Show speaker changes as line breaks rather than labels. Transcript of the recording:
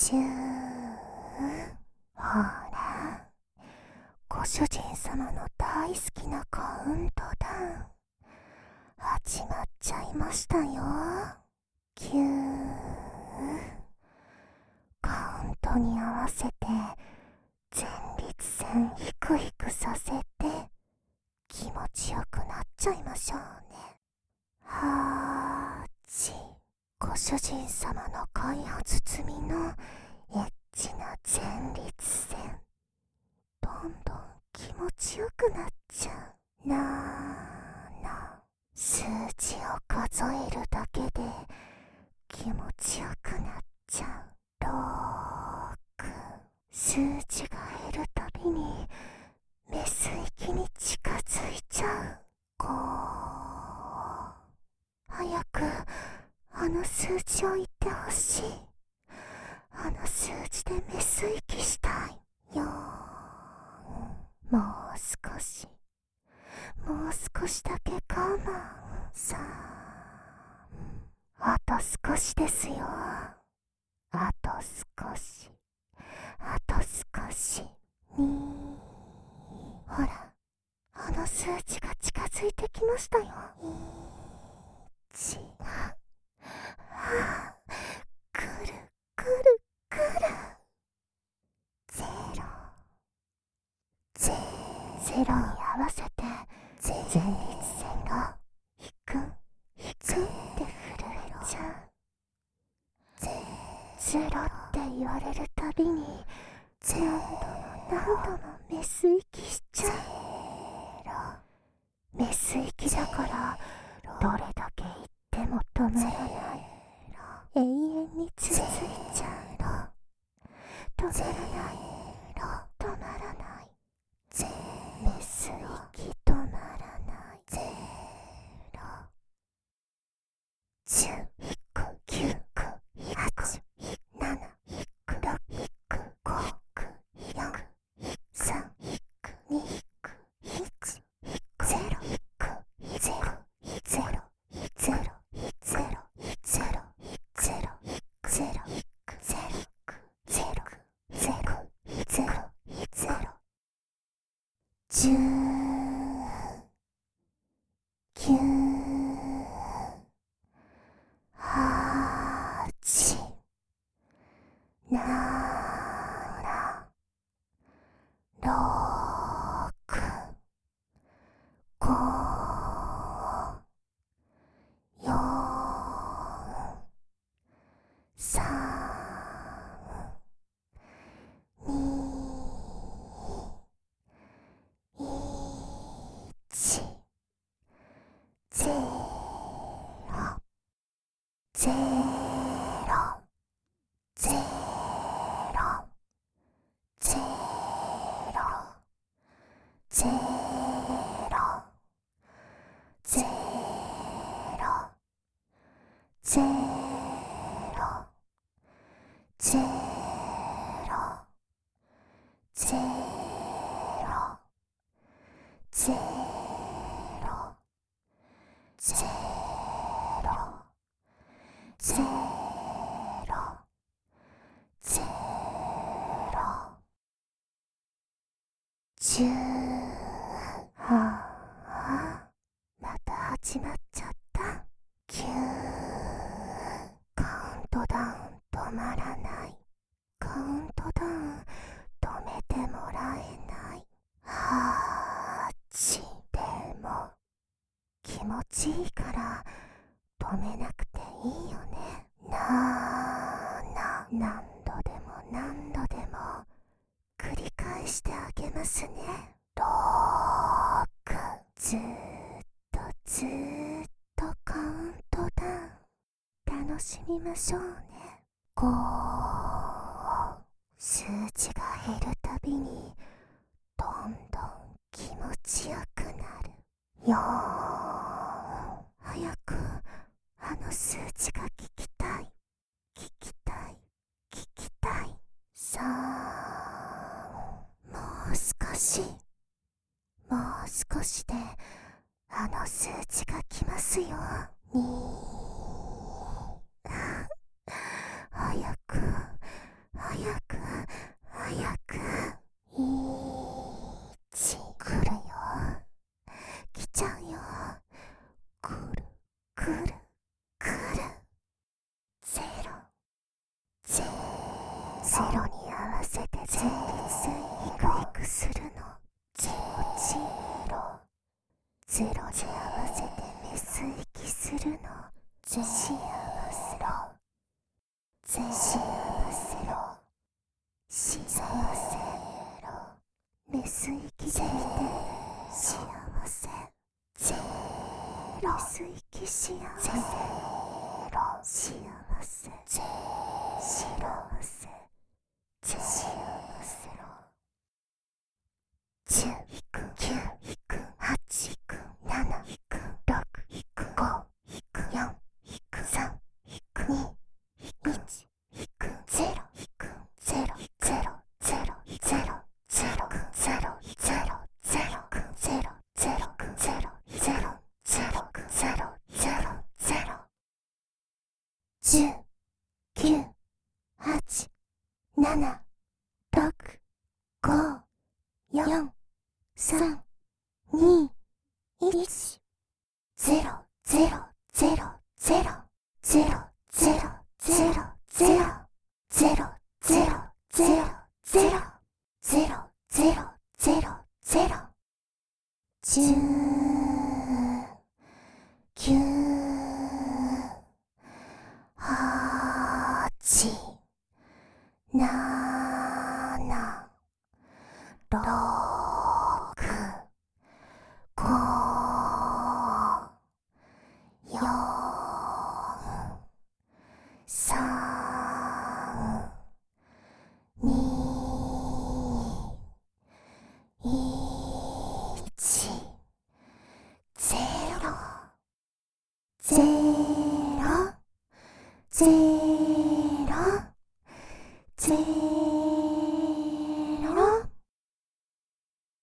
チュー。ほら、ご主人様の大好きなカウントダウン始まっちゃいましたよ。キュー。カウントに合わせて前立腺ヒクヒクさせて気持ちよくなっちゃいましょうね。ご主人様の開発済みのエッチな前立腺、どんどん気持ちよくなっちゃう。数字を数えるだけで気持ちよくなっちゃう。6、数字が減るたびにメス域に近づいちゃう。5、早くあの数字を言ってほしい。あの数字でメス息したい。4、もう少しだけ我慢。3、あと少しですよ。あと少し。2、ほら、あの数値が近づいてきましたよ。1、くるくるくる。0。ゼロに合わせて前立腺がヒクヒクって震えちゃう。ゼロって言われるたびに何度もメス息しちゃう。メス息だからどれだけ言っても止まらない。永遠に続いちゃう。止まらない。メス息止まらない。10、9、8、7、6、5、4、3、2、1、0、また始まっちゃった。カウントダウン止まらない。カウントダウン止めてもらえない。でも気持ちいいから止めなくていいよね。何度でも繰り返してあげますね。6、ずーっとカウントダウン楽しみましょうね。5、数字が減るたびにどんどん気持ちよくなる。4、早くあの数値が聞きたい。3、もう少しであの数値が来ますよ。2、 幸せろ幸せろメス息してみて幸せゼロメス息幸せゼロ幸せゼ幸せゼ幸せろ10引く9引く8引く7引く6引く5引く4引く3引く2引く1引く0引く0 0 0 0 0 0 0 0 0 0 10、9、8、7、6、5、4、3、2、1、0、0、0、0、0、0、0、0、0、0、0、0、0、0、0、0、10、9、8、7、6、5、4、3、2、1、ゼロ、ゼロ、ゼロ、